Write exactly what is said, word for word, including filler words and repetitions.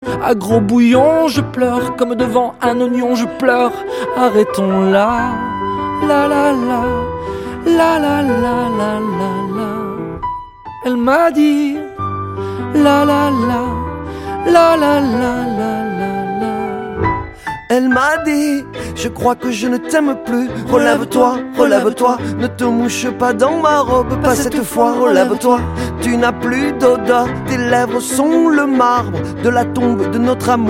à gros bouillon. Je pleure comme devant un oignon, je pleure. Arrêtons là, la la la, la la la la la la. Elle m'a dit, la la la, la la la la la la. Elle m'a dit, je crois que je ne t'aime plus. Relève-toi, relève-toi, ne te mouche pas dans ma robe, pas cette fois, relève-toi. Tu n'as plus d'odeur, tes lèvres sont le marbre de la tombe de notre amour.